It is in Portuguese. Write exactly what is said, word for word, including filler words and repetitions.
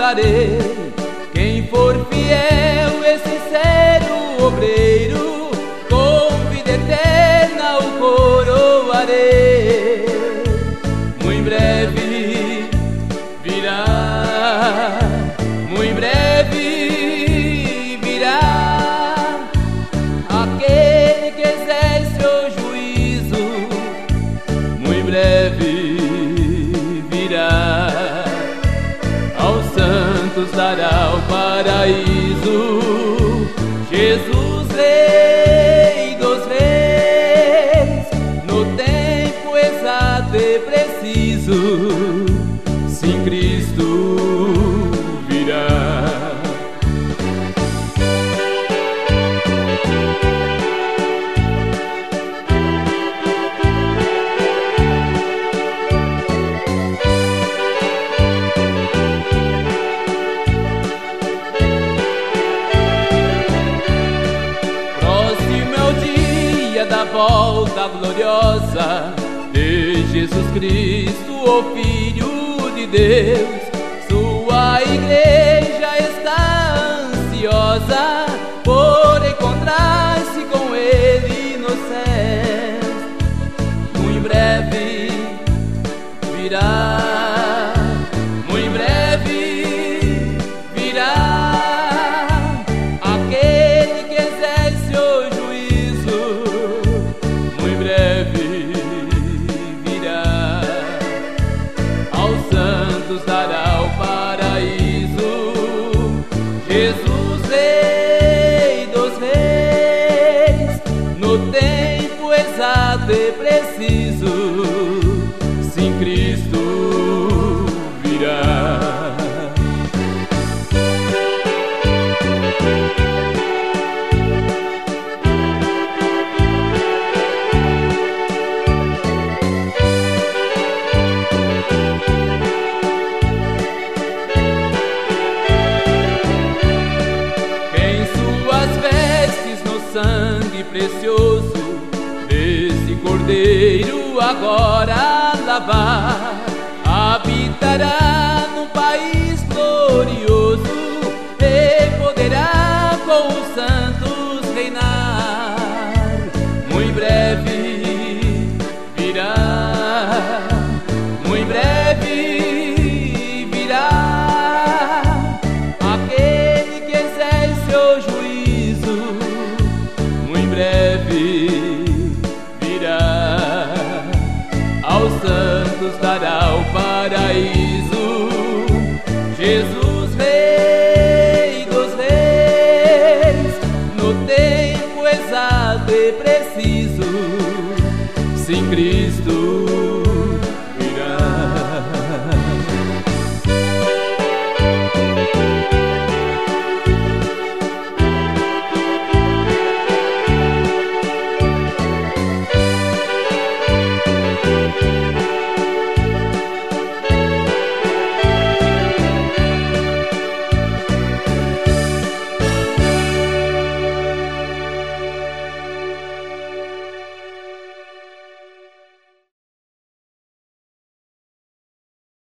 louvarei. Quem for fiel e sincero obreiro, com vida eterna o coroarei. Muito breve virá, muito breve virá aquele que exerce o juízo. Muito breve virá, aos santos dará o paraíso. Jesus, Rei dos reis, no tempo exato e preciso, sim, Cristo virá. Da volta gloriosa de Jesus Cristo, o Filho de Deus. Sua igreja está ansiosa por encontrar-se com Ele nos céus. Muito breve virá, muito breve virá aquele que exerce o juízo. Muito breve virá, aos santos dará o paraíso. Jesus, Rei dos reis, no tempo exato e preciso, sim, Cristo virá. Sangue precioso desse Cordeiro agora lavar, habitará num país glorioso e poderá com os santos reinar. Muito breve virá, muito breve virá aquele que exerce o juízo. Muito breve virá, aos santos dará o paraíso. Jesus, Rei dos reis, no tempo exato e preciso, sim, Cristo